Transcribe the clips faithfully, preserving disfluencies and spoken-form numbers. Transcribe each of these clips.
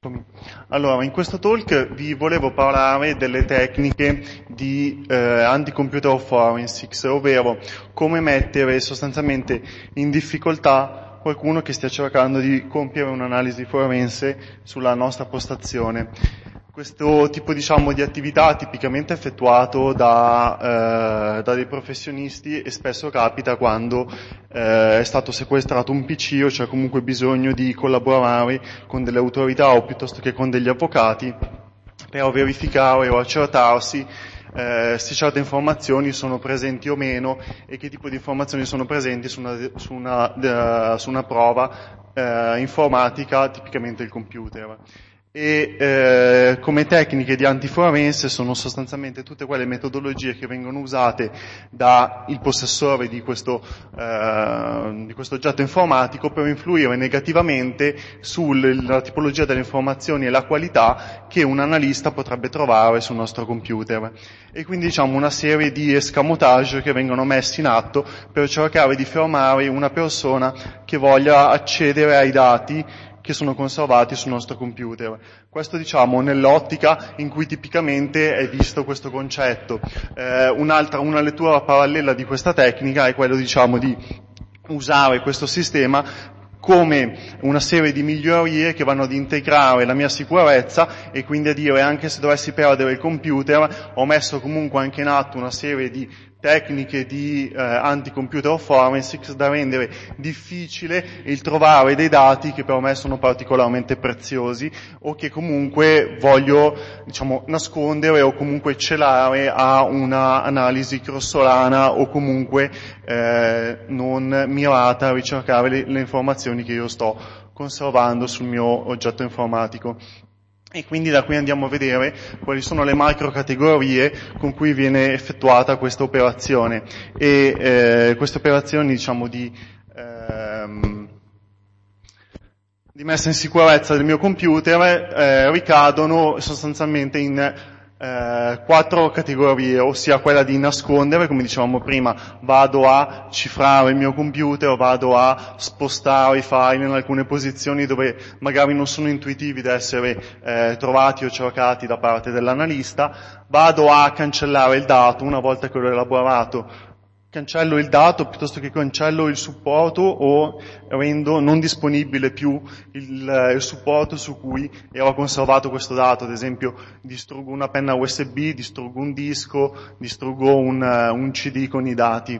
Allora, in questo talk vi volevo parlare delle tecniche di eh, anti-computer forensics, ovvero come mettere sostanzialmente in difficoltà qualcuno che stia cercando di compiere un'analisi forense sulla nostra postazione. Questo tipo, diciamo, di attività tipicamente effettuato da, eh, da dei professionisti e spesso capita quando eh, è stato sequestrato un P C o c'è comunque bisogno di collaborare con delle autorità o piuttosto che con degli avvocati per verificare o accertarsi eh, se certe informazioni sono presenti o meno e che tipo di informazioni sono presenti su una, su una, de, su una prova eh, informatica, tipicamente il computer. E eh, come tecniche di antiforense sono sostanzialmente tutte quelle metodologie che vengono usate dal possessore di questo, eh, di questo oggetto informatico per influire negativamente sulla tipologia delle informazioni e la qualità che un analista potrebbe trovare sul nostro computer. E quindi diciamo una serie di escamotage che vengono messi in atto per cercare di fermare una persona che voglia accedere ai dati che sono conservati sul nostro computer. Questo diciamo nell'ottica in cui tipicamente è visto questo concetto. Eh, un'altra, una lettura parallela di questa tecnica è quello diciamo di usare questo sistema come una serie di migliorie che vanno ad integrare la mia sicurezza e quindi a dire anche se dovessi perdere il computer ho messo comunque anche in atto una serie di tecniche di eh, anti-computer forensics da rendere difficile il trovare dei dati che per me sono particolarmente preziosi o che comunque voglio diciamo nascondere o comunque celare a una analisi grossolana o comunque eh, non mirata a ricercare le, le informazioni che io sto conservando sul mio oggetto informatico. E quindi da qui andiamo a vedere quali sono le macro categorie con cui viene effettuata questa operazione. E eh, queste operazioni, diciamo, di, ehm, di messa in sicurezza del mio computer eh, ricadono sostanzialmente in eh, quattro categorie, ossia quella di nascondere, come dicevamo prima, vado a cifrare il mio computer, vado a spostare i file in alcune posizioni dove magari non sono intuitivi da essere eh, trovati o cercati da parte dell'analista, vado a cancellare il dato una volta che l'ho elaborato. Cancello il dato piuttosto che cancello il supporto o rendo non disponibile più il, il supporto su cui era conservato questo dato. Ad esempio distruggo una penna U S B, distruggo un disco, distruggo un, un C D con i dati.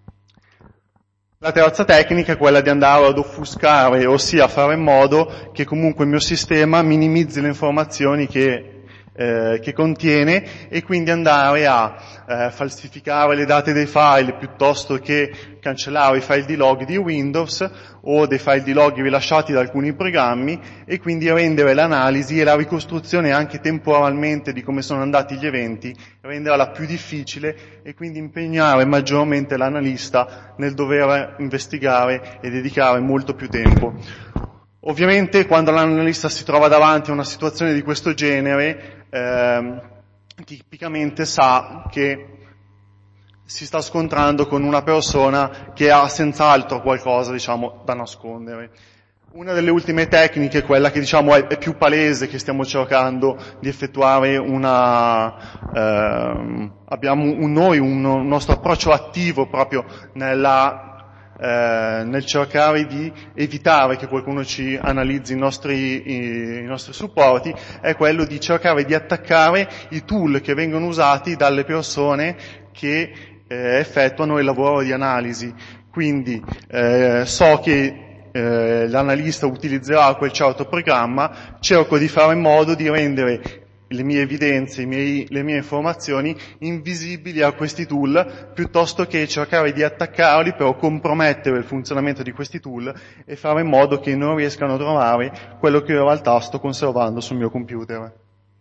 La terza tecnica è quella di andare ad offuscare, ossia fare in modo che comunque il mio sistema minimizzi le informazioni che Eh, che contiene e quindi andare a eh, falsificare le date dei file piuttosto che cancellare i file di log di Windows o dei file di log rilasciati da alcuni programmi e quindi rendere l'analisi e la ricostruzione anche temporalmente di come sono andati gli eventi, renderla più difficile e quindi impegnare maggiormente l'analista nel dover investigare e dedicare molto più tempo. Ovviamente quando l'analista si trova davanti a una situazione di questo genere eh, tipicamente sa che si sta scontrando con una persona che ha senz'altro qualcosa diciamo da nascondere. Una delle ultime tecniche, quella che diciamo è, è più palese, che stiamo cercando di effettuare una eh, abbiamo un, noi un, un nostro approccio attivo proprio nella Eh, nel cercare di evitare che qualcuno ci analizzi i nostri, i, i nostri supporti, è quello di cercare di attaccare i tool che vengono usati dalle persone che eh, effettuano il lavoro di analisi. Quindi eh, so che eh, l'analista utilizzerà quel certo programma, cerco di fare in modo di rendere le mie evidenze, i miei, le mie informazioni invisibili a questi tool, piuttosto che cercare di attaccarli per compromettere il funzionamento di questi tool e fare in modo che non riescano a trovare quello che io in realtà sto conservando sul mio computer.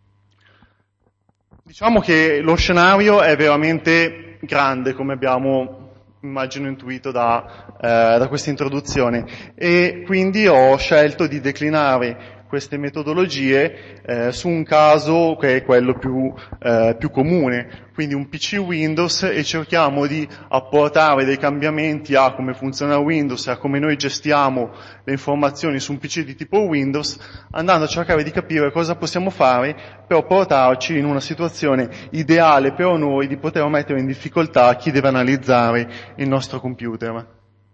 Diciamo che lo scenario è veramente grande, come abbiamo immagino intuito da, eh, da questa introduzione, e quindi ho scelto di declinare queste metodologie eh, su un caso che è quello più, eh, più comune, quindi un P C Windows, e cerchiamo di apportare dei cambiamenti a come funziona Windows e a come noi gestiamo le informazioni su un P C di tipo Windows, andando a cercare di capire cosa possiamo fare per portarci in una situazione ideale per noi di poter mettere in difficoltà chi deve analizzare il nostro computer.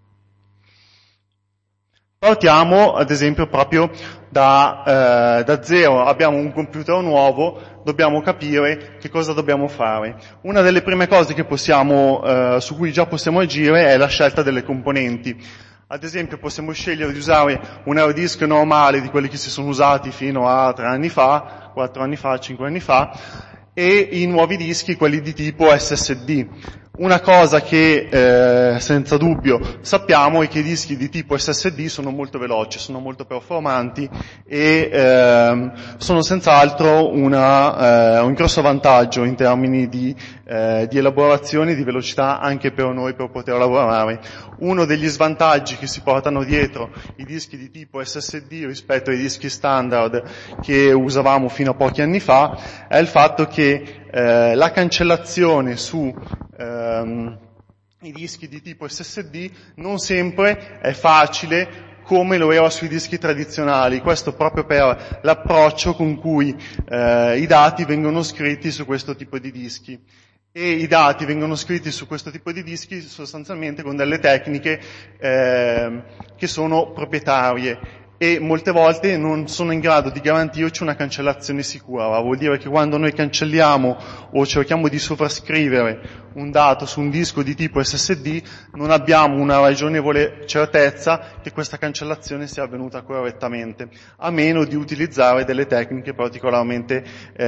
Partiamo ad esempio proprio da, eh, da zero, abbiamo un computer nuovo, dobbiamo capire che cosa dobbiamo fare. Una delle prime cose che possiamo, eh, su cui già possiamo agire è la scelta delle componenti. Ad esempio possiamo scegliere di usare un hard disk normale di quelli che si sono usati fino a tre anni fa, quattro anni fa, cinque anni fa, e i nuovi dischi, quelli di tipo S S D. Una cosa che eh, senza dubbio sappiamo è che i dischi di tipo S S D sono molto veloci, sono molto performanti e eh, sono senz'altro una, eh, un grosso vantaggio in termini di, eh, di elaborazione e di velocità anche per noi per poter lavorare. Uno degli svantaggi che si portano dietro i dischi di tipo S S D rispetto ai dischi standard che usavamo fino a pochi anni fa è il fatto che eh, la cancellazione su ehm, i dischi di tipo S S D non sempre è facile come lo era sui dischi tradizionali, questo proprio per l'approccio con cui eh, i dati vengono scritti su questo tipo di dischi. E i dati vengono scritti su questo tipo di dischi sostanzialmente con delle tecniche eh, che sono proprietarie e molte volte non sono in grado di garantirci una cancellazione sicura. Vuol dire che quando noi cancelliamo o cerchiamo di sovrascrivere un dato su un disco di tipo S S D non abbiamo una ragionevole certezza che questa cancellazione sia avvenuta correttamente, a meno di utilizzare delle tecniche particolarmente,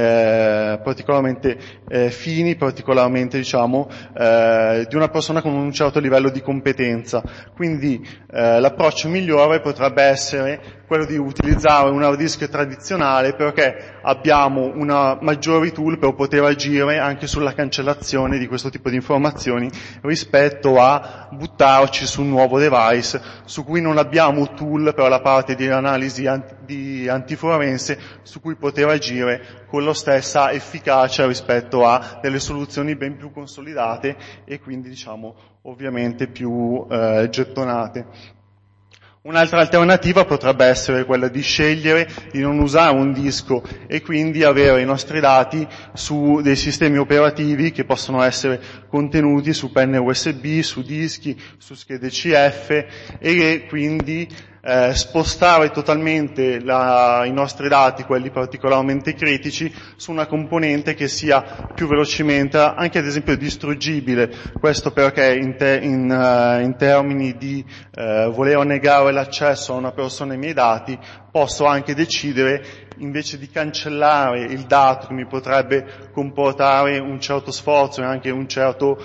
eh, particolarmente eh, fini, particolarmente diciamo eh, di una persona con un certo livello di competenza. Quindi eh, l'approccio migliore potrebbe essere quello di utilizzare un hard disk tradizionale perché abbiamo una maggiori tool per poter agire anche sulla cancellazione di questo tipo di informazioni rispetto a buttarci su un nuovo device su cui non abbiamo tool per la parte di analisi anti, di antiforense su cui poter agire con la stessa efficacia rispetto a delle soluzioni ben più consolidate e quindi diciamo ovviamente più eh, gettonate. Un'altra alternativa potrebbe essere quella di scegliere di non usare un disco e quindi avere i nostri dati su dei sistemi operativi che possono essere contenuti su penne U S B, su dischi, su schede C F e quindi eh, spostare totalmente la, i nostri dati, quelli particolarmente critici, su una componente che sia più velocemente, anche ad esempio distruggibile. Questo perché in, te, in, uh, in termini di uh, voler negare l'accesso a una persona ai miei dati, posso anche decidere, invece di cancellare il dato che mi potrebbe comportare un certo sforzo e anche un certo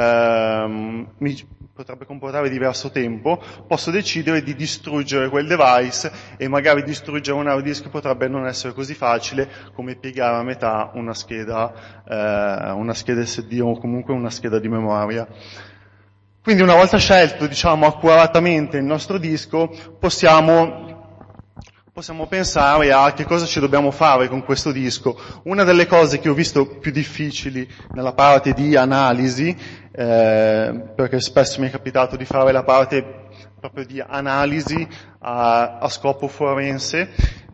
uh, mi, potrebbe comportare diverso tempo, posso decidere di distruggere quel device e magari distruggere un hard disk potrebbe non essere così facile come piegare a metà una scheda, eh, una scheda S D o comunque una scheda di memoria. Quindi una volta scelto, diciamo, accuratamente il nostro disco, possiamo Possiamo pensare a che cosa ci dobbiamo fare con questo disco. Una delle cose che ho visto più difficili nella parte di analisi, eh, perché spesso mi è capitato di fare la parte proprio di analisi a, a scopo forense,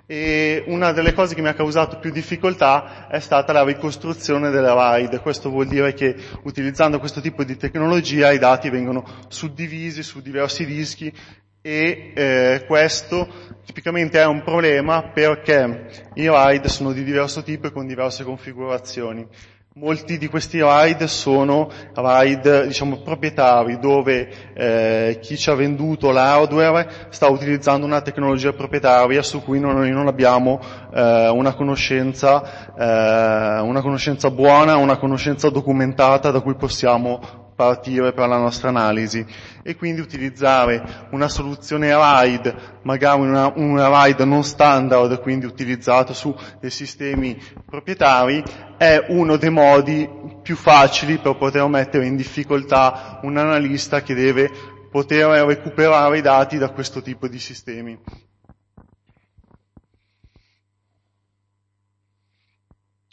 e una delle cose che mi ha causato più difficoltà è stata la ricostruzione delle RAID. Questo vuol dire che utilizzando questo tipo di tecnologia i dati vengono suddivisi su diversi dischi e eh, questo tipicamente è un problema perché i RAID sono di diverso tipo e con diverse configurazioni. Molti di questi RAID sono RAID, diciamo, proprietari, dove eh, chi ci ha venduto l'hardware sta utilizzando una tecnologia proprietaria su cui noi non abbiamo eh, una conoscenza, eh, una conoscenza buona, una conoscenza documentata da cui possiamo partire per la nostra analisi, e quindi utilizzare una soluzione RAID, magari una, una RAID non standard, quindi utilizzato su dei sistemi proprietari, è uno dei modi più facili per poter mettere in difficoltà un analista che deve poter recuperare i dati da questo tipo di sistemi.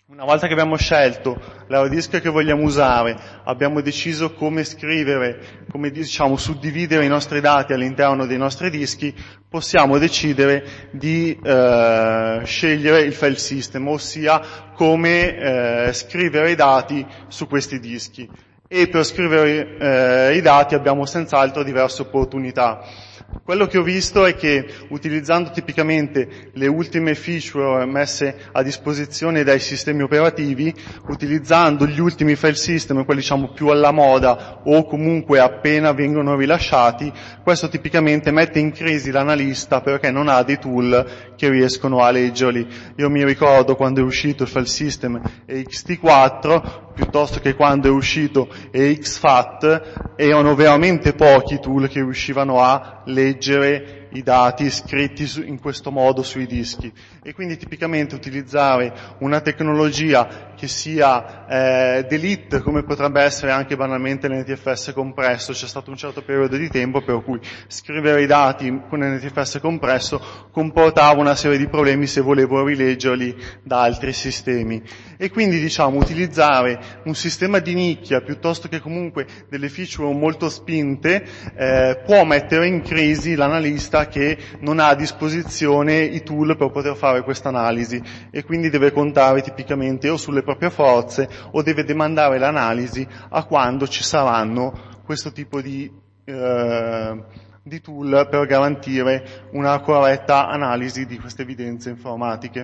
Una volta che abbiamo scelto l'hard disk che vogliamo usare, abbiamo deciso come scrivere, come diciamo suddividere i nostri dati all'interno dei nostri dischi, possiamo decidere di eh, scegliere il file system, ossia come eh, scrivere i dati su questi dischi. E per scrivere eh, i dati abbiamo senz'altro diverse opportunità. Quello che ho visto è che utilizzando tipicamente le ultime feature messe a disposizione dai sistemi operativi, utilizzando gli ultimi file system, quelli diciamo più alla moda o comunque appena vengono rilasciati, questo tipicamente mette in crisi l'analista perché non ha dei tool che riescono a leggerli. Io mi ricordo quando è uscito il file system E X T quattro, piuttosto che quando è uscito E X FAT, erano veramente pochi i tool che riuscivano a leggere i dati scritti in questo modo sui dischi. E quindi tipicamente utilizzare una tecnologia che sia eh, delete, come potrebbe essere anche banalmente l'N T F S compresso, c'è stato un certo periodo di tempo per cui scrivere i dati con N T F S compresso comportava una serie di problemi se volevo rileggerli da altri sistemi. E quindi diciamo utilizzare un sistema di nicchia piuttosto che comunque delle feature molto spinte eh, può mettere in crisi l'analista che non ha a disposizione i tool per poter fare questa analisi e quindi deve contare tipicamente o sulle proprie forze o deve demandare l'analisi a quando ci saranno questo tipo di, eh, di tool per garantire una corretta analisi di queste evidenze informatiche.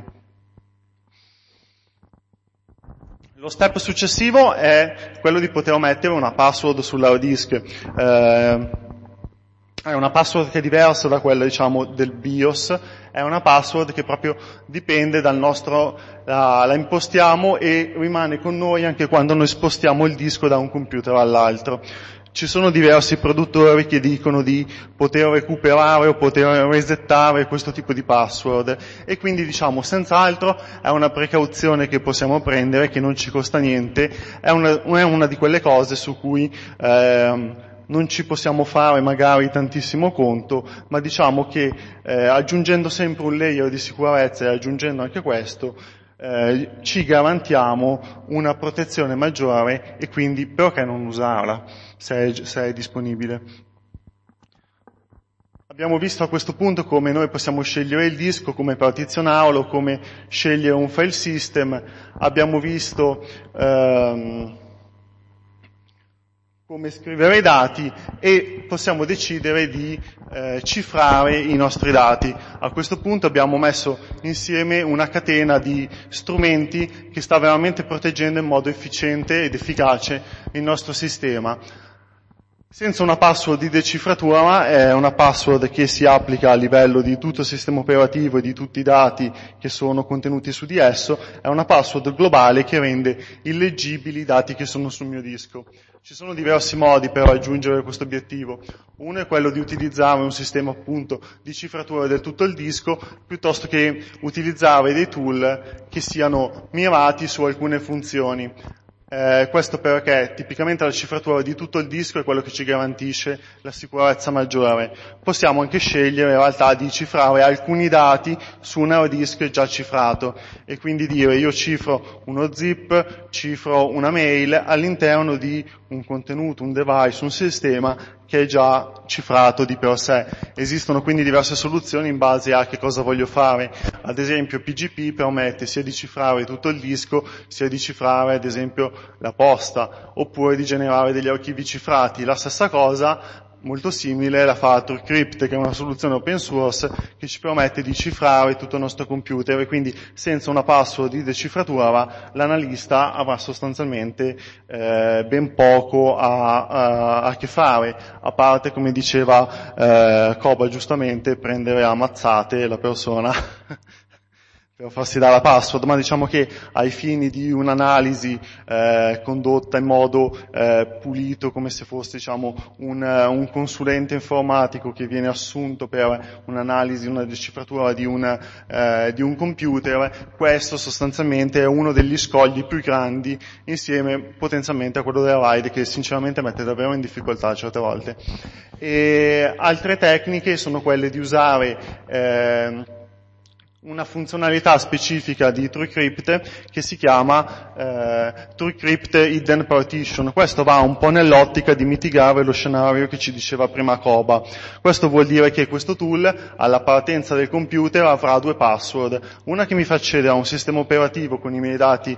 Lo step successivo è quello di poter mettere una password sull'hard disk. Eh, è una password che è diversa da quella, diciamo, del BIOS, è una password che proprio dipende dal nostro, la, la impostiamo e rimane con noi anche quando noi spostiamo il disco da un computer all'altro. Ci sono diversi produttori che dicono di poter recuperare o poter resettare questo tipo di password e quindi diciamo senz'altro è una precauzione che possiamo prendere, che non ci costa niente, è una, è una di quelle cose su cui eh, non ci possiamo fare magari tantissimo conto, ma diciamo che eh, aggiungendo sempre un layer di sicurezza e aggiungendo anche questo eh, ci garantiamo una protezione maggiore e quindi perché non usarla se è, se è disponibile. Abbiamo visto a questo punto come noi possiamo scegliere il disco, come partizionarlo, come scegliere un file system, abbiamo visto ehm, come scrivere i dati e possiamo decidere di eh, cifrare i nostri dati. A questo punto abbiamo messo insieme una catena di strumenti che sta veramente proteggendo in modo efficiente ed efficace il nostro sistema. Senza una password di decifratura, ma è una password che si applica a livello di tutto il sistema operativo e di tutti i dati che sono contenuti su di esso, è una password globale che rende illeggibili i dati che sono sul mio disco. Ci sono diversi modi per raggiungere questo obiettivo. Uno è quello di utilizzare un sistema appunto di cifratura del tutto il disco, piuttosto che utilizzare dei tool che siano mirati su alcune funzioni. Eh, questo perché tipicamente la cifratura di tutto il disco è quello che ci garantisce la sicurezza maggiore. Possiamo anche scegliere in realtà di cifrare alcuni dati su un hard disk già cifrato e quindi dire io cifro uno zip, cifro una mail all'interno di un contenuto, un device, un sistema che è già cifrato di per sé. Esistono quindi diverse soluzioni in base a che cosa voglio fare. Ad esempio P G P permette sia di cifrare tutto il disco, sia di cifrare ad esempio la posta, oppure di generare degli archivi cifrati. La stessa cosa, molto simile, la fa TrueCrypt, che è una soluzione open source che ci permette di cifrare tutto il nostro computer e quindi senza una password di decifratura l'analista avrà sostanzialmente eh, ben poco a, a, a che fare, a parte, come diceva eh, Coba giustamente, prendere a mazzate la persona per farsi dare la password, ma diciamo che ai fini di un'analisi eh, condotta in modo eh, pulito, come se fosse diciamo un, un consulente informatico che viene assunto per un'analisi, una decifratura di, una, eh, di un computer, questo sostanzialmente è uno degli scogli più grandi insieme potenzialmente a quello della RAID, che sinceramente mette davvero in difficoltà certe volte. E altre tecniche sono quelle di usare eh, una funzionalità specifica di TrueCrypt che si chiama eh, TrueCrypt Hidden Partition. Questo va un po' nell'ottica di mitigare lo scenario che ci diceva prima Koba. Questo vuol dire che questo tool alla partenza del computer avrà due password, una che mi fa accedere a un sistema operativo con i miei dati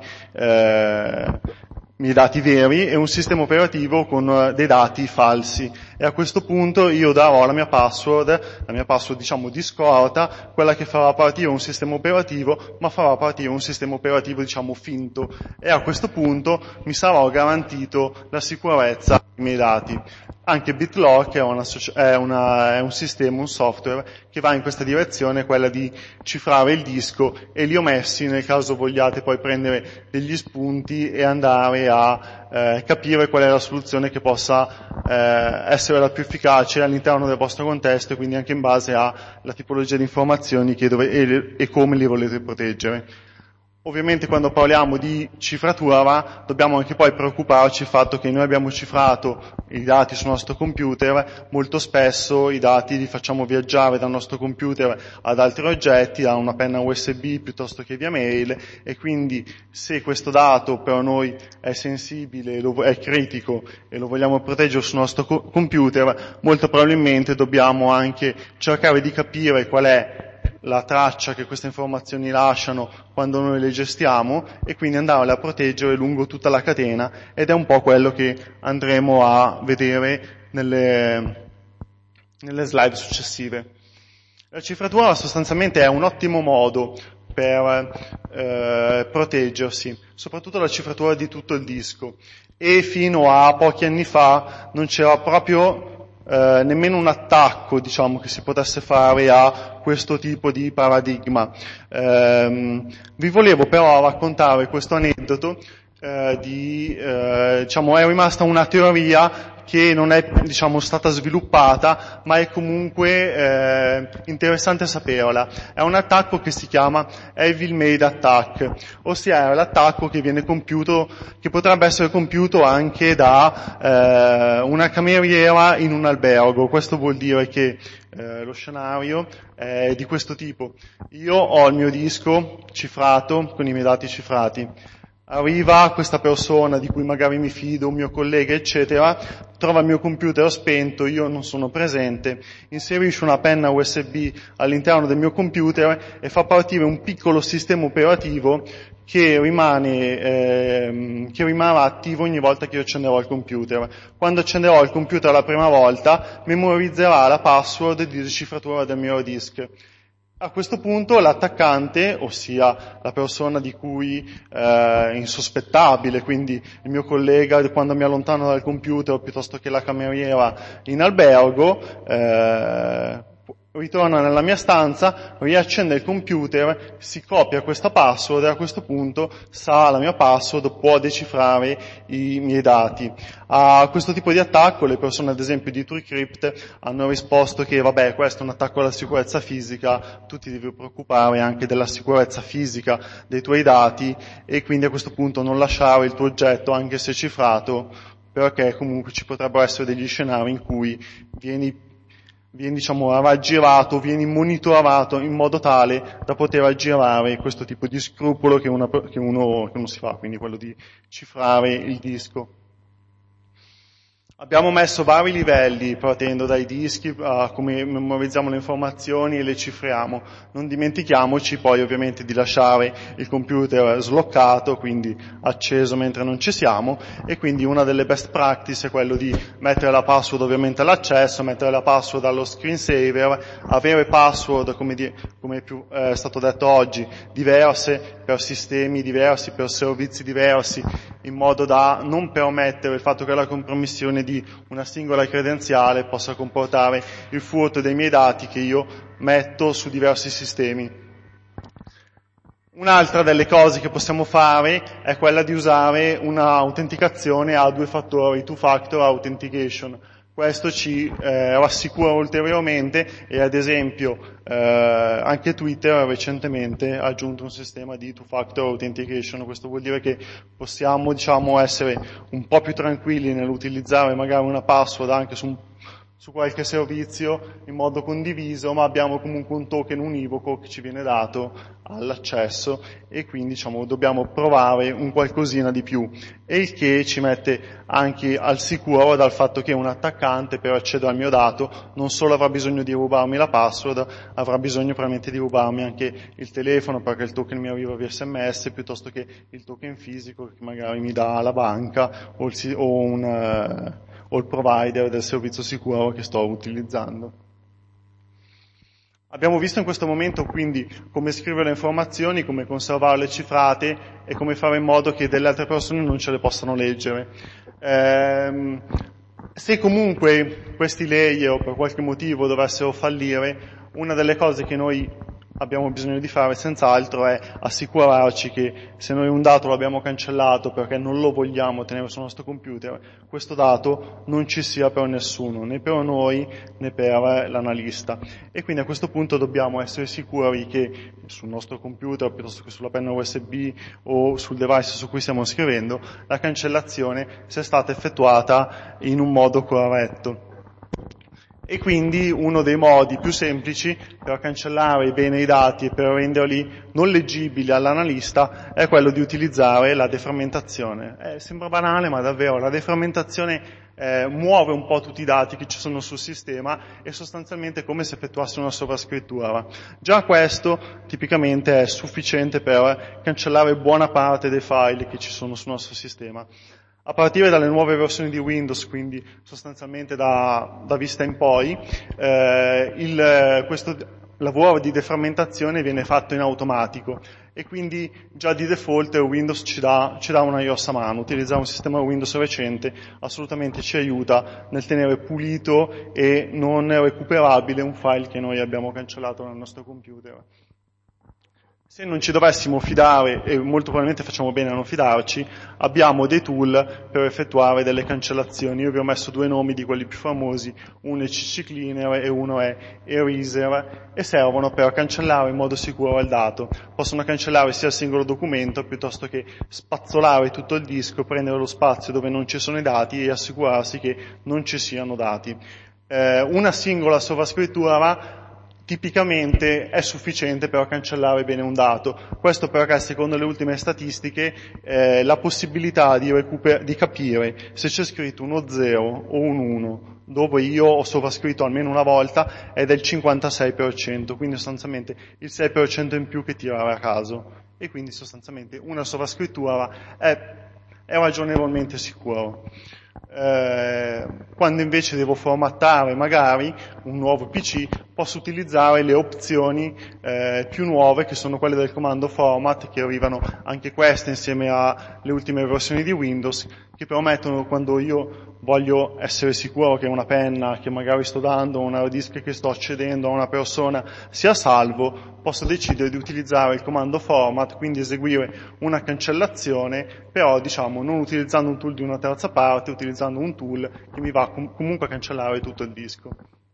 eh, i miei dati veri e un sistema operativo con dei dati falsi, e a questo punto io darò la mia password, la mia password diciamo di scorta, quella che farà partire un sistema operativo, ma farà partire un sistema operativo diciamo finto, e a questo punto mi sarò garantito la sicurezza dei miei dati. Anche BitLock è, una, è, una, è un sistema, un software che va in questa direzione, quella di cifrare il disco, e li ho messi nel caso vogliate poi prendere degli spunti e andare a eh, capire qual è la soluzione che possa eh, essere la più efficace all'interno del vostro contesto, e quindi anche in base alla tipologia di informazioni che dove, e, e come li volete proteggere. Ovviamente quando parliamo di cifratura dobbiamo anche poi preoccuparci del fatto che noi abbiamo cifrato i dati sul nostro computer, molto spesso i dati li facciamo viaggiare dal nostro computer ad altri oggetti, da una penna U S B piuttosto che via mail, e quindi se questo dato per noi è sensibile, è critico e lo vogliamo proteggere sul nostro computer, molto probabilmente dobbiamo anche cercare di capire qual è la traccia che queste informazioni lasciano quando noi le gestiamo, e quindi andarle a proteggere lungo tutta la catena, ed è un po' quello che andremo a vedere nelle, nelle slide successive. La cifratura sostanzialmente è un ottimo modo per eh, proteggersi, soprattutto la cifratura di tutto il disco, e fino a pochi anni fa non c'era proprio Eh, nemmeno un attacco, diciamo, che si potesse fare a questo tipo di paradigma. Eh, vi volevo però raccontare questo aneddoto eh, di, eh, diciamo, è rimasta una teoria che non è, diciamo, stata sviluppata, ma è comunque eh, interessante saperla. È un attacco che si chiama Evil Maid Attack, ossia è l'attacco che viene compiuto, che potrebbe essere compiuto anche da eh, una cameriera in un albergo. Questo vuol dire che eh, lo scenario è di questo tipo. Io ho il mio disco cifrato, con i miei dati cifrati. Arriva questa persona di cui magari mi fido, un mio collega, eccetera, trova il mio computer spento, io non sono presente, inserisce una penna U S B all'interno del mio computer e fa partire un piccolo sistema operativo che rimane, eh, che rimarrà attivo ogni volta che io accenderò il computer. Quando accenderò il computer la prima volta, memorizzerà la password di decifratura del mio hard disk. A questo punto l'attaccante, ossia la persona di cui è eh, insospettabile, quindi il mio collega quando mi allontano dal computer, piuttosto che la cameriera in albergo, eh, ritorna nella mia stanza, riaccende il computer, si copia questa password e a questo punto sa la mia password, può decifrare i miei dati. A questo tipo di attacco le persone, ad esempio di TrueCrypt, hanno risposto che vabbè, questo è un attacco alla sicurezza fisica, tu ti devi preoccupare anche della sicurezza fisica dei tuoi dati, e quindi a questo punto non lasciare il tuo oggetto anche se cifrato, perché comunque ci potrebbero essere degli scenari in cui vieni vieni, diciamo, raggirato, vieni monitorato in modo tale da poter aggirare questo tipo di scrupolo che, una, che, uno, che uno si fa, quindi quello di cifrare il disco. Abbiamo messo vari livelli partendo dai dischi, a come memorizziamo le informazioni e le cifriamo. Non dimentichiamoci poi ovviamente di lasciare il computer sloccato, quindi acceso mentre non ci siamo, e quindi una delle best practice è quello di mettere la password ovviamente all'accesso, mettere la password allo screensaver, avere password, come, di, come è più, eh, stato detto oggi, diverse per sistemi diversi, per servizi diversi, in modo da non permettere il fatto che la compromissione di una singola credenziale possa comportare il furto dei miei dati che io metto su diversi sistemi. Un'altra delle cose che possiamo fare è quella di usare un'autenticazione a due fattori, two-factor authentication. Questo ci eh, rassicura ulteriormente, e ad esempio eh, anche Twitter recentemente ha aggiunto un sistema di two-factor authentication. Questo vuol dire che possiamo, diciamo, essere un po' più tranquilli nell'utilizzare magari una password anche su un su qualche servizio in modo condiviso, ma abbiamo comunque un token univoco che ci viene dato all'accesso e quindi diciamo dobbiamo provare un qualcosina di più, e il che ci mette anche al sicuro dal fatto che un attaccante per accedere al mio dato non solo avrà bisogno di rubarmi la password, avrà bisogno probabilmente di rubarmi anche il telefono, perché il token mi arriva via sms, piuttosto che il token fisico che magari mi dà la banca o, il, o un... Uh, o il provider del servizio sicuro che sto utilizzando. Abbiamo visto in questo momento quindi come scrivere le informazioni, come conservarle cifrate e come fare in modo che delle altre persone non ce le possano leggere. Ehm, se comunque questi layer per qualche motivo dovessero fallire, una delle cose che noi abbiamo bisogno di fare senz'altro è assicurarci che se noi un dato l'abbiamo cancellato perché non lo vogliamo tenere sul nostro computer, questo dato non ci sia per nessuno, né per noi né per l'analista. E quindi a questo punto dobbiamo essere sicuri che sul nostro computer, piuttosto che sulla penna U S B o sul device su cui stiamo scrivendo, la cancellazione sia stata effettuata in un modo corretto. E quindi uno dei modi più semplici per cancellare bene i dati e per renderli non leggibili all'analista è quello di utilizzare la deframmentazione. Eh, sembra banale, ma davvero la deframmentazione eh, muove un po' tutti i dati che ci sono sul sistema e sostanzialmente è come se effettuasse una sovrascrittura. Già questo tipicamente è sufficiente per cancellare buona parte dei file che ci sono sul nostro sistema. A partire dalle nuove versioni di Windows, quindi sostanzialmente da, da Vista in poi, eh, il, questo lavoro di deframmentazione viene fatto in automatico e quindi già di default Windows ci dà, ci dà una grossa mano. Utilizzare un sistema Windows recente assolutamente ci aiuta nel tenere pulito e non recuperabile un file che noi abbiamo cancellato nel nostro computer. Se non ci dovessimo fidare, e molto probabilmente facciamo bene a non fidarci, abbiamo dei tool per effettuare delle cancellazioni. Io vi ho messo due nomi di quelli più famosi, uno è C C Cleaner e uno è Eraser, e servono per cancellare in modo sicuro il dato. Possono cancellare sia il singolo documento, piuttosto che spazzolare tutto il disco, prendere lo spazio dove non ci sono i dati e assicurarsi che non ci siano dati. Eh, una singola sovrascrittura tipicamente è sufficiente per cancellare bene un dato. Questo perché, secondo le ultime statistiche, eh, la possibilità di, recuper- di capire se c'è scritto uno zero o un uno, dove io ho sovrascritto almeno una volta, è del cinquantasei per cento, quindi sostanzialmente il sei per cento in più che tirare a caso. E quindi sostanzialmente una sovrascrittura è, è ragionevolmente sicuro. Eh, quando invece devo formattare magari un nuovo P C, posso utilizzare le opzioni eh, più nuove, che sono quelle del comando format, che arrivano anche queste insieme alle ultime versioni di Windows, che permettono, quando io voglio essere sicuro che una penna che magari sto dando, un hard disk che sto cedendo a una persona sia salvo, posso decidere di utilizzare il comando format, quindi eseguire una cancellazione, però diciamo non utilizzando un tool di una terza parte, utilizzando un tool che mi va com- comunque a cancellare tutto il disco.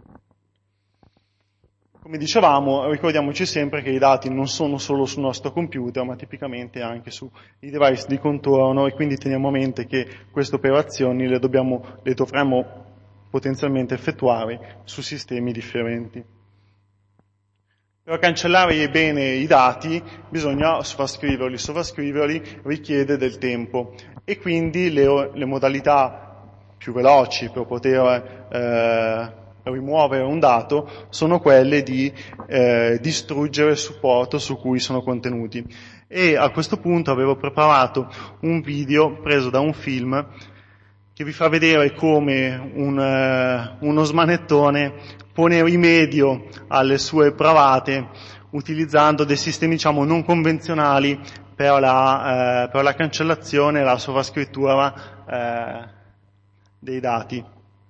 Come dicevamo, ricordiamoci sempre che i dati non sono solo sul nostro computer, ma tipicamente anche sui device di contorno, e quindi teniamo a mente che queste operazioni le, dobbiamo, le dovremmo potenzialmente effettuare su sistemi differenti. Per cancellare bene i dati bisogna sovrascriverli, sovrascriverli richiede del tempo e quindi le, le modalità più veloci per poter eh, rimuovere un dato sono quelle di eh, distruggere il supporto su cui sono contenuti. E a questo punto avevo preparato un video preso da un film che vi fa vedere come un, uh, uno smanettone pone rimedio alle sue bravate utilizzando dei sistemi, diciamo, non convenzionali per la, uh, per la cancellazione e la sovrascrittura uh, dei dati.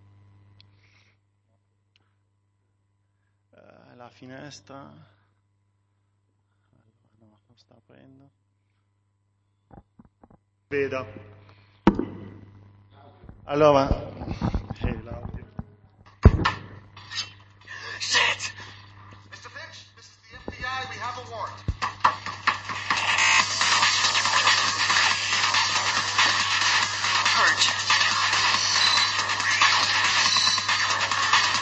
Uh, la finestra... No, non sta aprendo. Veda. Allora, hey, l'audio. Shit! mister Fitch, this is the F B I. We have a warrant. Purge.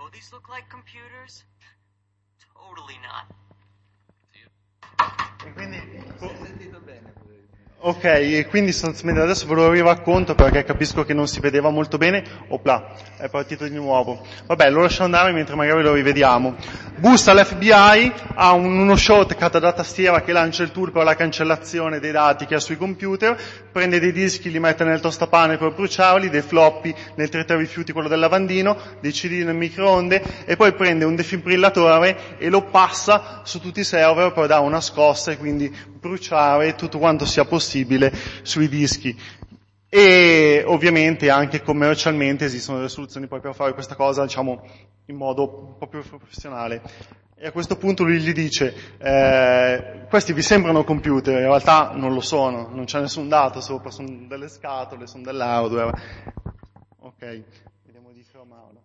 will these look like computers? Totally not. E quindi, ok, e quindi sostanzialmente adesso ve lo riracconto perché capisco che non si vedeva molto bene. Opla, è partito di nuovo. Vabbè, lo lascio andare mentre magari lo rivediamo. Busta all'F B I, ha un, uno shortcut da tastiera che lancia il tool per la cancellazione dei dati che ha sui computer, prende dei dischi, li mette nel tostapane per bruciarli, dei floppy nel tritarifiuti, quello del lavandino, dei C D nel microonde, e poi prende un defibrillatore e lo passa su tutti i server per dare una scossa e quindi bruciare tutto quanto sia possibile sui dischi. E ovviamente anche commercialmente esistono delle soluzioni poi per fare questa cosa, diciamo, in modo un po' più professionale. E a questo punto lui gli dice, eh, questi vi sembrano computer, in realtà non lo sono, non c'è nessun dato sopra, sono delle scatole, sono dell'hardware. Ok, vediamo di fermarlo.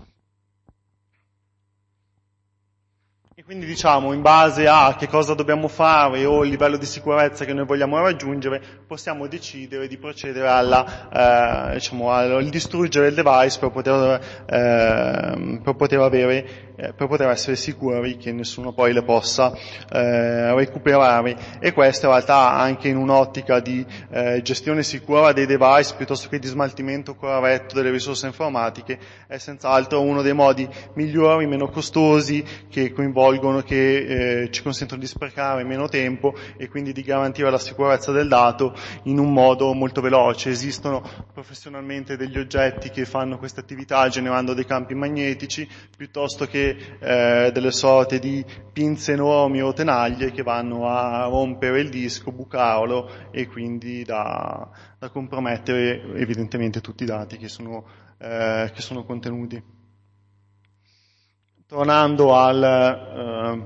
E quindi diciamo, in base a che cosa dobbiamo fare o il livello di sicurezza che noi vogliamo raggiungere, possiamo decidere di procedere alla, eh, diciamo, al distruggere il device per poter, eh, per poter avere, eh, per poter essere sicuri che nessuno poi le possa eh, recuperare. E questo in realtà anche in un'ottica di eh, gestione sicura dei device piuttosto che di smaltimento corretto delle risorse informatiche è senz'altro uno dei modi migliori, meno costosi, che coinvolgono che eh, ci consentono di sprecare meno tempo e quindi di garantire la sicurezza del dato in un modo molto veloce. Esistono professionalmente degli oggetti che fanno queste attività generando dei campi magnetici piuttosto che eh, delle sorte di pinze enormi o tenaglie che vanno a rompere il disco, bucarlo e quindi da, da compromettere evidentemente tutti i dati che sono, eh, che sono contenuti. Tornando al, eh,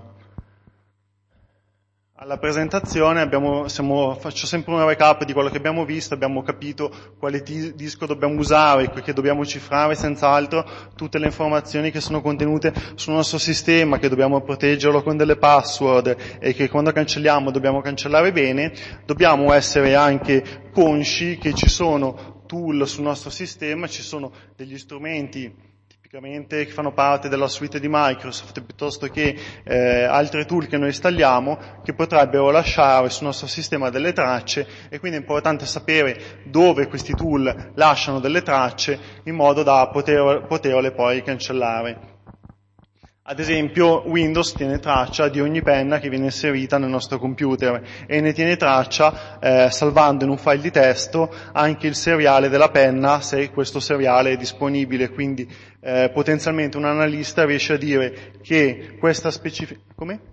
alla presentazione, abbiamo, siamo, faccio sempre un recap di quello che abbiamo visto, abbiamo capito quale t- disco dobbiamo usare, che dobbiamo cifrare senz'altro, tutte le informazioni che sono contenute sul nostro sistema, che dobbiamo proteggerlo con delle password e che quando cancelliamo dobbiamo cancellare bene. Dobbiamo essere anche consci che ci sono tool sul nostro sistema, ci sono degli strumenti che fanno parte della suite di Microsoft piuttosto che eh, altre tool che noi installiamo che potrebbero lasciare sul nostro sistema delle tracce e quindi è importante sapere dove questi tool lasciano delle tracce in modo da poter, poterle poi cancellare. Ad esempio Windows tiene traccia di ogni penna che viene inserita nel nostro computer e ne tiene traccia eh, salvando in un file di testo anche il seriale della penna se questo seriale è disponibile, quindi eh, potenzialmente un analista riesce a dire che questa specifica... Come?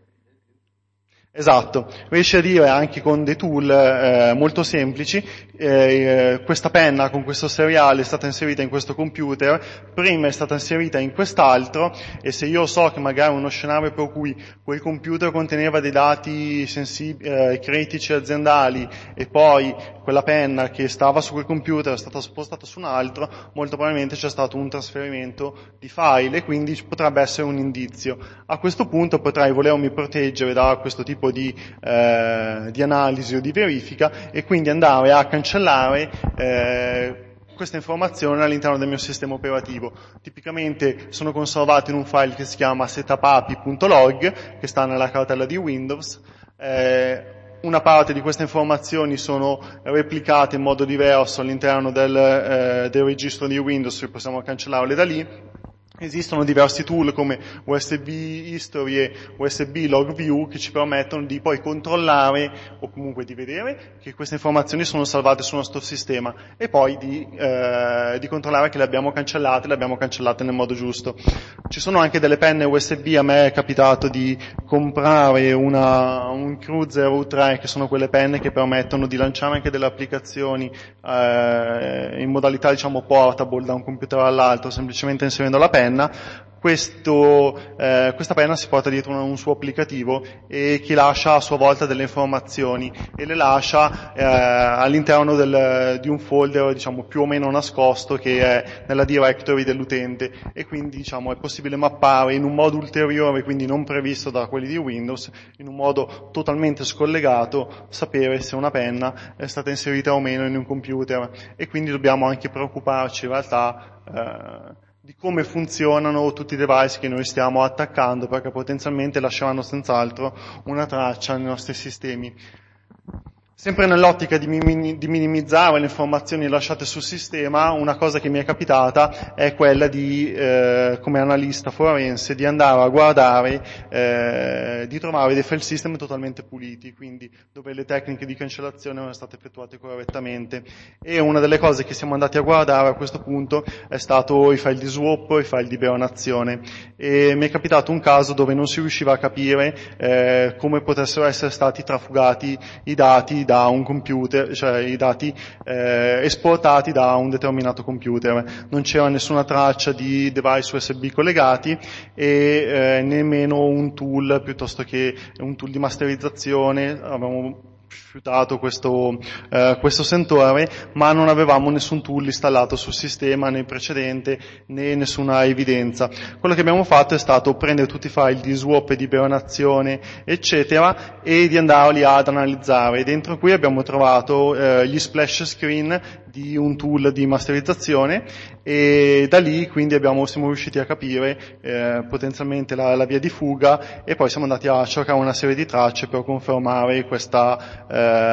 Esatto, riesce a dire anche con dei tool eh, molto semplici, eh, questa penna con questo seriale è stata inserita in questo computer, prima è stata inserita in quest'altro e se io so che magari uno scenario per cui quel computer conteneva dei dati sensib- eh, critici aziendali e poi quella penna che stava su quel computer è stata spostata su un altro, molto probabilmente c'è stato un trasferimento di file e quindi potrebbe essere un indizio. A questo punto potrei volermi proteggere da questo tipo Di, eh, di analisi o di verifica e quindi andare a cancellare eh, queste informazioni all'interno del mio sistema operativo. Tipicamente sono conservate in un file che si chiama setupapi punto log che sta nella cartella di Windows. Eh, una parte di queste informazioni sono replicate in modo diverso all'interno del, eh, del registro di Windows e possiamo cancellarle da lì. Esistono diversi tool come U S B History e U S B Log View che ci permettono di poi controllare o comunque di vedere che queste informazioni sono salvate sul nostro sistema e poi di, eh, di controllare che le abbiamo cancellate, le abbiamo cancellate nel modo giusto. Ci sono anche delle penne U S B, a me è capitato di comprare una, un Cruiser U tre che sono quelle penne che permettono di lanciare anche delle applicazioni eh, in modalità diciamo portable da un computer all'altro semplicemente inserendo la penna. Questo, eh, questa penna si porta dietro un, un suo applicativo e che lascia a sua volta delle informazioni e le lascia eh, all'interno del, di un folder diciamo più o meno nascosto che è nella directory dell'utente e quindi diciamo è possibile mappare in un modo ulteriore, quindi non previsto da quelli di Windows, in un modo totalmente scollegato, sapere se una penna è stata inserita o meno in un computer e quindi dobbiamo anche preoccuparci in realtà eh, di come funzionano tutti i device che noi stiamo attaccando, perché potenzialmente lasceranno senz'altro una traccia nei nostri sistemi. Sempre nell'ottica di, mini- di minimizzare le informazioni lasciate sul sistema, una cosa che mi è capitata è quella di, eh, come analista forense, di andare a guardare, eh, di trovare dei file system totalmente puliti, quindi dove le tecniche di cancellazione erano state effettuate correttamente. E una delle cose che siamo andati a guardare a questo punto è stato i file di swap, i file di beonazione. E mi è capitato un caso dove non si riusciva a capire eh, come potessero essere stati trafugati i dati da un computer, cioè i dati eh, esportati da un determinato computer. Non c'era nessuna traccia di device U S B collegati e eh, nemmeno un tool piuttosto che un tool di masterizzazione. Avevamo rifiutato questo, eh, questo sensore, ma non avevamo nessun tool installato sul sistema né precedente né nessuna evidenza. Quello che abbiamo fatto è stato prendere tutti i file di swap e di beonazione eccetera e di andarli ad analizzare. Dentro qui abbiamo trovato eh, gli splash screen di un tool di masterizzazione e da lì quindi abbiamo, siamo riusciti a capire eh, potenzialmente la, la via di fuga e poi siamo andati a cercare una serie di tracce per confermare questa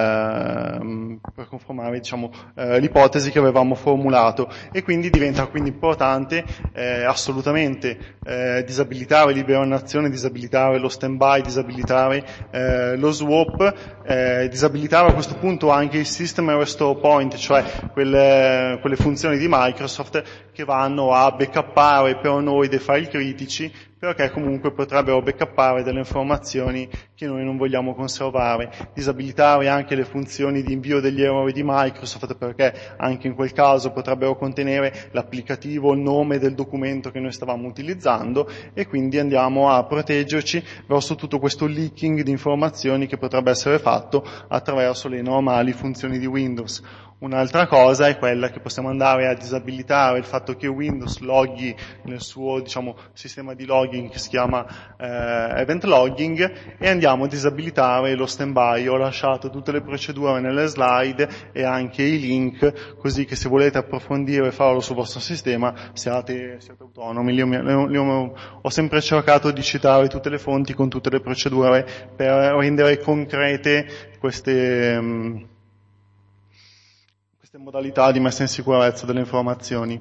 eh, per confermare diciamo eh, l'ipotesi che avevamo formulato e quindi diventa quindi importante eh, assolutamente eh, disabilitare l'iberonazione, disabilitare lo standby, disabilitare eh, lo swap, eh, disabilitare a questo punto anche il system restore point, cioè quelle, quelle funzioni di Microsoft che vanno a backuppare per noi dei file critici, perché comunque potrebbero backuppare delle informazioni che noi non vogliamo conservare. Disabilitare anche le funzioni di invio degli errori di Microsoft, perché anche in quel caso potrebbero contenere l'applicativo, il nome del documento che noi stavamo utilizzando, e quindi andiamo a proteggerci verso tutto questo leaking di informazioni che potrebbe essere fatto attraverso le normali funzioni di Windows. Un'altra cosa è quella che possiamo andare a disabilitare il fatto che Windows loghi nel suo diciamo sistema di logging che si chiama eh, event logging e andiamo a disabilitare lo standby. Ho lasciato tutte le procedure nelle slide e anche i link, così che se volete approfondire e farlo sul vostro sistema siate, siate autonomi. Io, io, io ho sempre cercato di citare tutte le fonti con tutte le procedure per rendere concrete queste um, queste modalità di messa in sicurezza delle informazioni.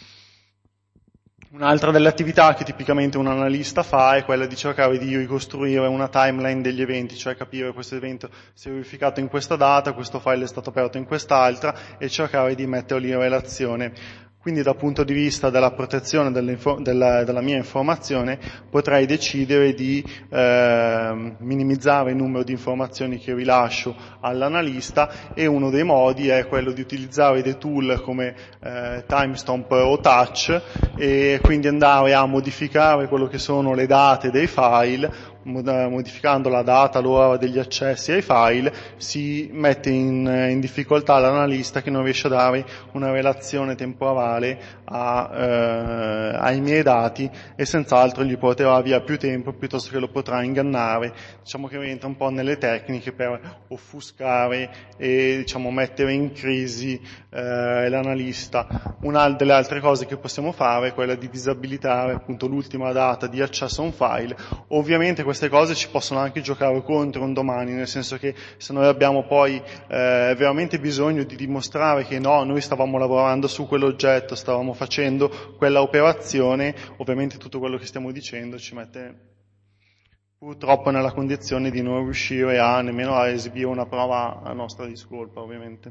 Un'altra delle attività che tipicamente un analista fa è quella di cercare di ricostruire una timeline degli eventi, cioè capire questo evento si è verificato in questa data, questo file è stato aperto in quest'altra e cercare di metterli in relazione. Quindi dal punto di vista della protezione della, della mia informazione potrei decidere di eh, minimizzare il numero di informazioni che rilascio all'analista e uno dei modi è quello di utilizzare dei tool come eh, Timestamp o Touch e quindi andare a modificare quello che sono le date dei file. Modificando la data, l'ora degli accessi ai file, si mette in, in difficoltà l'analista che non riesce a dare una relazione temporale a, eh, ai miei dati e senz'altro gli porterà via più tempo piuttosto che lo potrà ingannare. Diciamo che rientra un po' nelle tecniche per offuscare e diciamo mettere in crisi eh, l'analista. Una delle altre cose che possiamo fare è quella di disabilitare appunto l'ultima data di accesso a un file. Ovviamente queste cose ci possono anche giocare contro un domani, nel senso che se noi abbiamo poi eh, veramente bisogno di dimostrare che no, noi stavamo lavorando su quell'oggetto, stavamo facendo quella operazione, ovviamente tutto quello che stiamo dicendo ci mette purtroppo nella condizione di non riuscire a nemmeno a esibire una prova a nostra discolpa, ovviamente.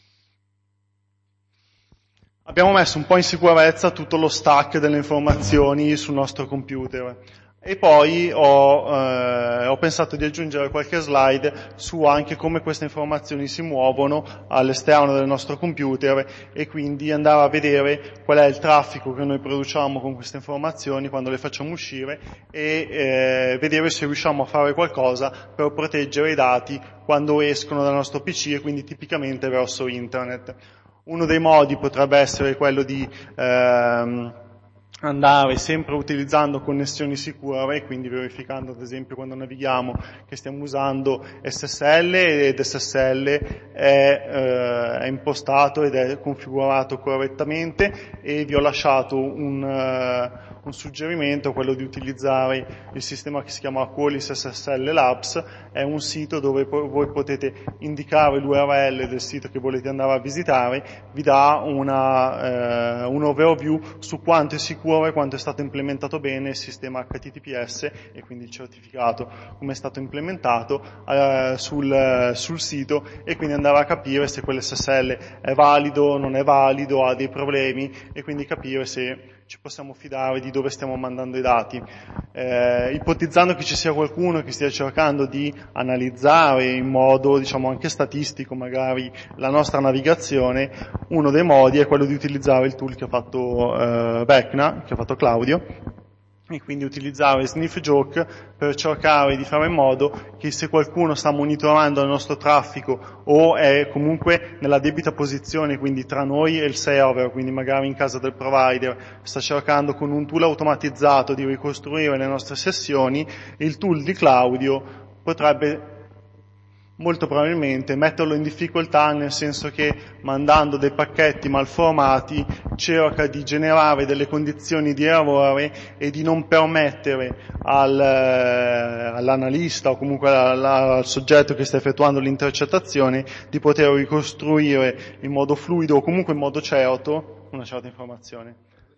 Abbiamo messo un po' in sicurezza tutto lo stack delle informazioni sul nostro computer. E poi ho, eh, ho pensato di aggiungere qualche slide su anche come queste informazioni si muovono all'esterno del nostro computer e quindi andare a vedere qual è il traffico che noi produciamo con queste informazioni quando le facciamo uscire e eh, vedere se riusciamo a fare qualcosa per proteggere i dati quando escono dal nostro P C e quindi tipicamente verso internet. Uno dei modi potrebbe essere quello di ehm, andare sempre utilizzando connessioni sicure, quindi verificando ad esempio quando navighiamo che stiamo usando S S L ed S S L è, eh, è impostato ed è configurato correttamente, e vi ho lasciato un, uh, un suggerimento, quello di utilizzare il sistema che si chiama Qualys S S L Labs. È un sito dove po- voi potete indicare l'U R L del sito che volete andare a visitare, vi dà una, eh, un overview su quanto è sicuro e quanto è stato implementato bene il sistema H T T P S, e quindi il certificato come è stato implementato eh, sul, sul sito, e quindi andare a capire se quell'S S L è valido, non è valido, ha dei problemi, e quindi capire se ci possiamo fidare di dove stiamo mandando i dati. Eh, ipotizzando che ci sia qualcuno che stia cercando di analizzare in modo, diciamo, anche statistico magari la nostra navigazione, uno dei modi è quello di utilizzare il tool che ha fatto eh, Vecna, che ha fatto Claudio, e quindi utilizzare SniffJoke per cercare di fare in modo che se qualcuno sta monitorando il nostro traffico o è comunque nella debita posizione, quindi tra noi e il server, quindi magari in casa del provider, sta cercando con un tool automatizzato di ricostruire le nostre sessioni, il tool di Claudio potrebbe molto probabilmente metterlo in difficoltà, nel senso che mandando dei pacchetti malformati cerca di generare delle condizioni di errore e di non permettere al, eh, all'analista o comunque al, al soggetto che sta effettuando l'intercettazione di poter ricostruire in modo fluido o comunque in modo certo una certa informazione.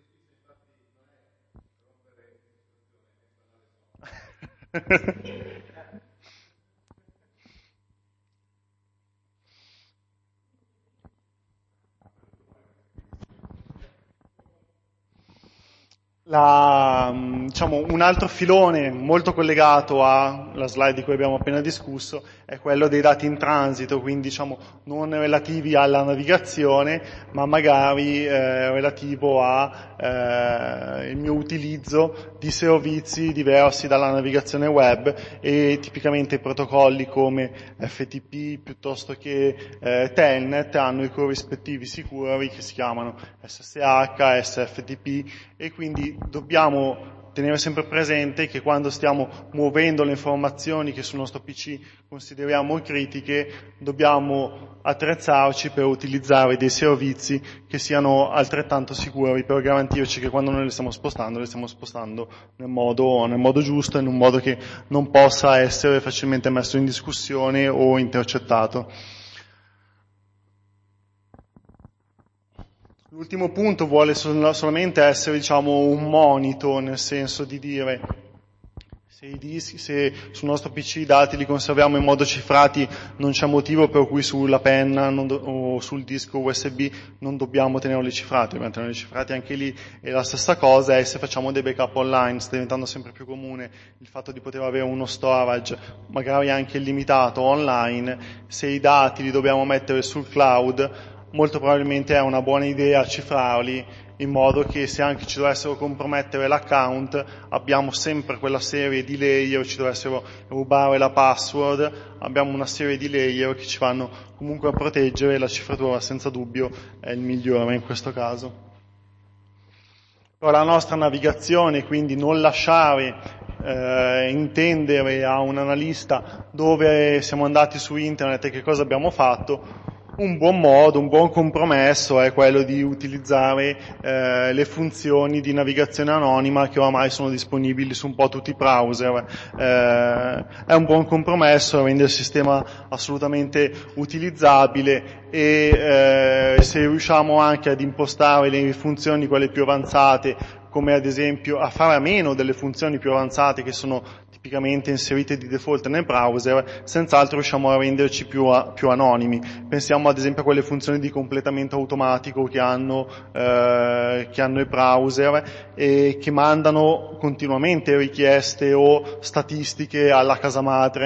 La, diciamo, un altro filone molto collegato alla slide di cui abbiamo appena discusso è quello dei dati in transito, quindi diciamo non relativi alla navigazione, ma magari eh, relativo a eh, il mio utilizzo di servizi diversi dalla navigazione web, e tipicamente i protocolli come F T P piuttosto che eh, Telnet hanno i corrispettivi sicuri che si chiamano S S H, S F T P, e quindi dobbiamo tenere sempre presente che quando stiamo muovendo le informazioni che sul nostro P C consideriamo critiche, dobbiamo attrezzarci per utilizzare dei servizi che siano altrettanto sicuri, per garantirci che quando noi le stiamo spostando, le stiamo spostando nel modo, nel modo giusto, in un modo che non possa essere facilmente messo in discussione o intercettato. L'ultimo punto vuole sol- solamente essere, diciamo, un monito, nel senso di dire se, i dischi, se sul nostro P C i dati li conserviamo in modo cifrati, non c'è motivo per cui sulla penna non do- o sul disco U S B non dobbiamo tenerli cifrati. Dobbiamo tenerli cifrati anche lì, e la stessa cosa è se facciamo dei backup online. Sta diventando sempre più comune il fatto di poter avere uno storage, magari anche limitato, online. Se i dati li dobbiamo mettere sul cloud, molto probabilmente è una buona idea cifrarli, in modo che se anche ci dovessero compromettere l'account abbiamo sempre quella serie di layer, ci dovessero rubare la password, abbiamo una serie di layer che ci vanno comunque a proteggere, e la cifratura senza dubbio è il migliore in questo caso. Per la nostra navigazione, quindi non lasciare eh, intendere a un analista dove siamo andati su internet e che cosa abbiamo fatto. Un buon modo, un buon compromesso è quello di utilizzare eh, le funzioni di navigazione anonima che oramai sono disponibili su un po' tutti i browser. Eh, è un buon compromesso, rende il sistema assolutamente utilizzabile, e eh, se riusciamo anche ad impostare le funzioni quelle più avanzate, come ad esempio a fare a meno delle funzioni più avanzate che sono tipicamente inserite di default nel browser, senz'altro riusciamo a renderci più, a, più anonimi. Pensiamo ad esempio a quelle funzioni di completamento automatico che hanno, eh, che hanno i browser, e che mandano continuamente richieste o statistiche alla casa madre,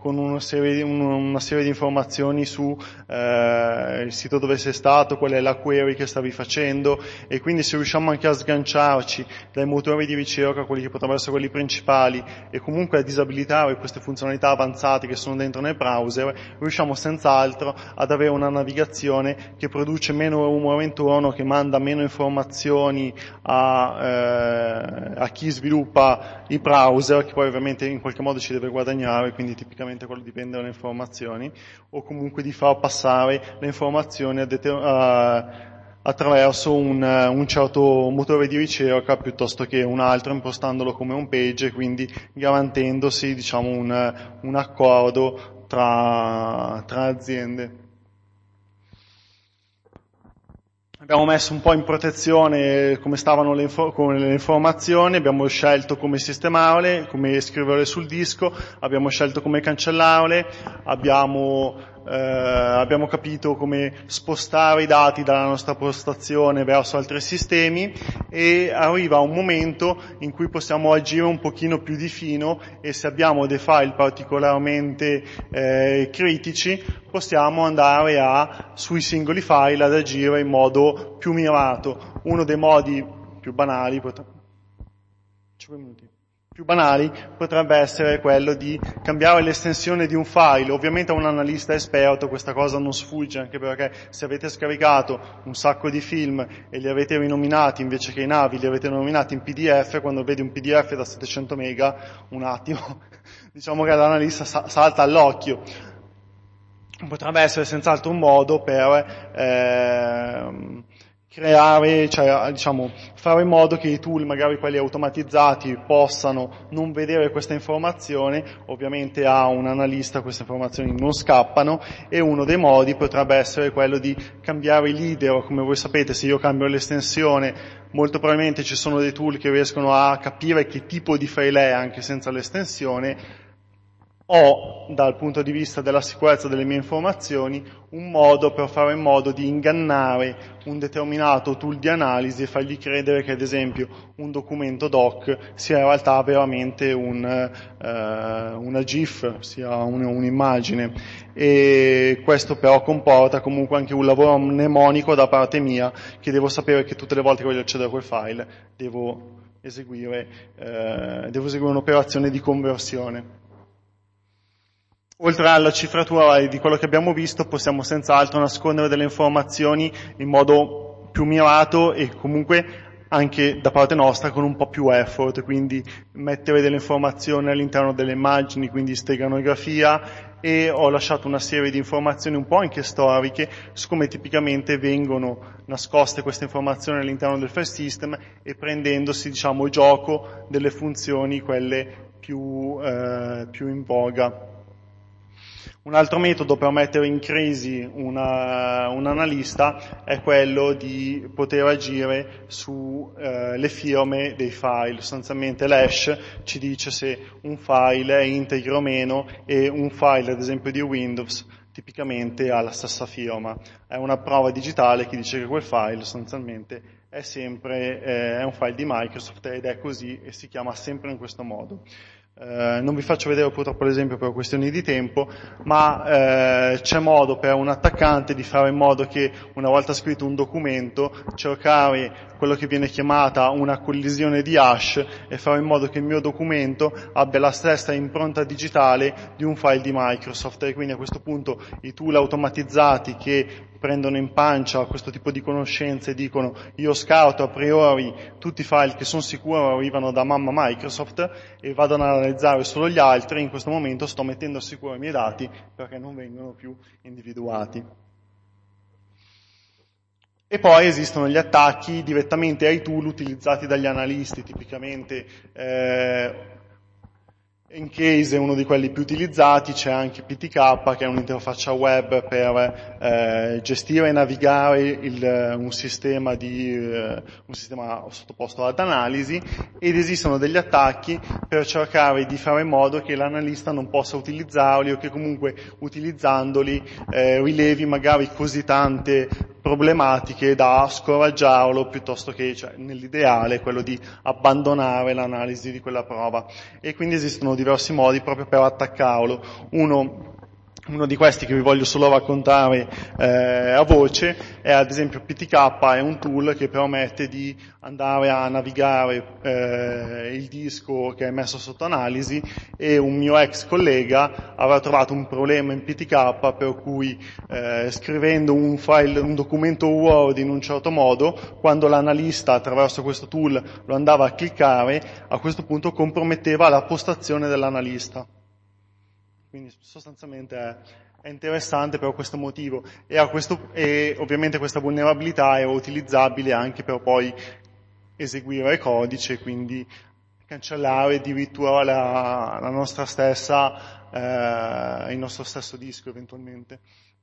con una serie di, un, una serie di informazioni su eh, il sito dove sei stato, qual è la query che stavi facendo, e quindi se riusciamo anche a sganciarci dai motori di ricerca, quelli che potrebbero essere quelli principali, e comunque a disabilitare queste funzionalità avanzate che sono dentro nel browser, riusciamo senz'altro ad avere una navigazione che produce meno rumore intorno, che manda meno informazioni a, eh, a chi sviluppa i browser, che poi ovviamente in qualche modo ci deve guadagnare, quindi tipicamente quello di vendere le informazioni, o comunque di far passare le informazioni a det- a, attraverso un, un certo motore di ricerca piuttosto che un altro, impostandolo come home page, e quindi garantendosi, diciamo, un, un accordo tra, tra aziende. Abbiamo messo un po' in protezione come stavano le, info- con le informazioni, abbiamo scelto come sistemarle, come scriverle sul disco, abbiamo scelto come cancellarle, abbiamo, eh, abbiamo capito come spostare i dati dalla nostra postazione verso altri sistemi, e arriva un momento in cui possiamo agire un pochino più di fino, e se abbiamo dei file particolarmente eh, critici possiamo andare a, sui singoli file, ad agire in modo più mirato. Uno dei modi più banali, pot- cinque minuti, più banali potrebbe essere quello di cambiare l'estensione di un file. Ovviamente a un analista esperto questa cosa non sfugge, anche perché se avete scaricato un sacco di film e li avete rinominati invece che in A V I, li avete rinominati in P D F, quando vedi un P D F da settecento mega, un attimo, diciamo che l'analista sa- salta all'occhio. Potrebbe essere senz'altro un modo per eh, creare, cioè diciamo fare in modo che i tool, magari quelli automatizzati, possano non vedere questa informazione. Ovviamente a un analista queste informazioni non scappano, e uno dei modi potrebbe essere quello di cambiare i leader. Come voi sapete, se io cambio l'estensione, molto probabilmente ci sono dei tool che riescono a capire che tipo di file è anche senza l'estensione. Ho, dal punto di vista della sicurezza delle mie informazioni, un modo per fare in modo di ingannare un determinato tool di analisi e fargli credere che, ad esempio, un documento doc sia in realtà veramente un, eh, una GIF, sia un, un'immagine. E questo però comporta comunque anche un lavoro mnemonico da parte mia, che devo sapere che tutte le volte che voglio accedere a quel file devo eseguire, eh, devo eseguire un'operazione di conversione. Oltre alla cifratura di quello che abbiamo visto, possiamo senz'altro nascondere delle informazioni in modo più mirato e comunque anche da parte nostra con un po' più effort, quindi mettere delle informazioni all'interno delle immagini, quindi steganografia, e ho lasciato una serie di informazioni un po' anche storiche su come tipicamente vengono nascoste queste informazioni all'interno del file system, e prendendosi, diciamo, gioco delle funzioni quelle più, eh, più in voga. Un altro metodo per mettere in crisi una, un analista è quello di poter agire sulle eh, firme dei file. Sostanzialmente l'hash ci dice se un file è integro o meno, e un file, ad esempio di Windows, tipicamente ha la stessa firma. È una prova digitale che dice che quel file sostanzialmente è sempre eh, è un file di Microsoft, ed è così e si chiama sempre in questo modo. Eh, non vi faccio vedere purtroppo l'esempio per questioni di tempo, ma eh, c'è modo per un attaccante di fare in modo che, una volta scritto un documento, cercare quello che viene chiamata una collisione di hash e fare in modo che il mio documento abbia la stessa impronta digitale di un file di Microsoft. E quindi a questo punto i tool automatizzati che prendono in pancia questo tipo di conoscenze e dicono: io scauto a priori tutti i file che sono sicuro arrivano da mamma Microsoft e vado ad analizzare solo gli altri, in questo momento sto mettendo al sicuro i miei dati perché non vengono più individuati. E poi esistono gli attacchi direttamente ai tool utilizzati dagli analisti, tipicamente eh, Incase è uno di quelli più utilizzati. C'è anche P T K, che è un'interfaccia web per eh, gestire e navigare il, un sistema di eh, un sistema sottoposto ad analisi, ed esistono degli attacchi per cercare di fare in modo che l'analista non possa utilizzarli, o che comunque utilizzandoli eh, rilevi magari così tante problematiche da scoraggiarlo piuttosto che, cioè, nell'ideale, quello di abbandonare l'analisi di quella prova. E quindi esistono diversi modi proprio per attaccarlo. Uno Uno di questi che vi voglio solo raccontare eh, a voce è ad esempio P T K, è un tool che permette di andare a navigare eh, il disco che è messo sotto analisi, e un mio ex collega aveva trovato un problema in P T K per cui eh, scrivendo un file, un documento Word in un certo modo, quando l'analista attraverso questo tool lo andava a cliccare, a questo punto comprometteva la postazione dell'analista. Quindi sostanzialmente è, è interessante per questo motivo, e, a questo, e ovviamente questa vulnerabilità è utilizzabile anche per poi eseguire il codice, quindi cancellare addirittura la, la nostra stessa, eh, il nostro stesso disco eventualmente.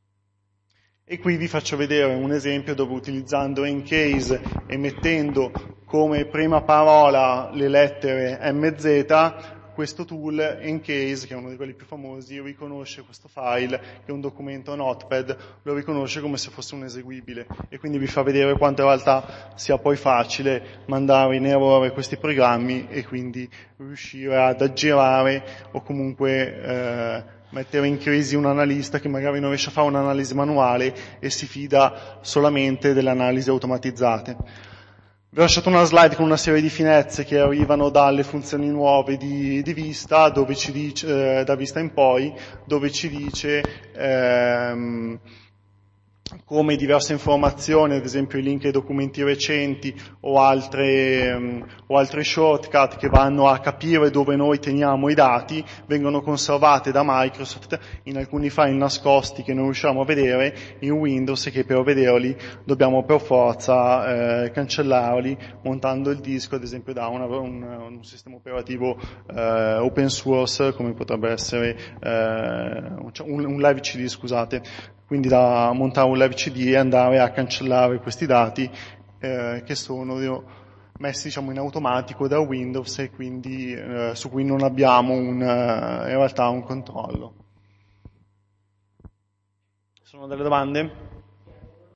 E qui vi faccio vedere un esempio dove, utilizzando encase e mettendo come prima parola le lettere M Z, questo tool encase, che è uno di quelli più famosi, riconosce questo file, che è un documento Notepad, lo riconosce come se fosse un eseguibile, e quindi vi fa vedere quanto in realtà sia poi facile mandare in errore questi programmi e quindi riuscire ad aggirare o comunque eh, mettere in crisi un analista che magari non riesce a fare un'analisi manuale e si fida solamente delle analisi automatizzate. Vi ho lasciato una slide con una serie di finezze che arrivano dalle funzioni nuove di, di Vista, dove ci dice, eh, da Vista in poi, dove ci dice ehm, come diverse informazioni, ad esempio i link ai documenti recenti o altre, um, o altre shortcut che vanno a capire dove noi teniamo i dati, vengono conservate da Microsoft in alcuni file nascosti che non riusciamo a vedere in Windows, e che per vederli dobbiamo per forza eh, cancellarli montando il disco, ad esempio da una, un, un sistema operativo eh, open source come potrebbe essere eh, un, un live C D, scusate. Quindi da montare un live C D e andare a cancellare questi dati eh, che sono messi, diciamo, in automatico da Windows, e quindi eh, su cui non abbiamo un, in realtà un controllo. Ci sono delle domande?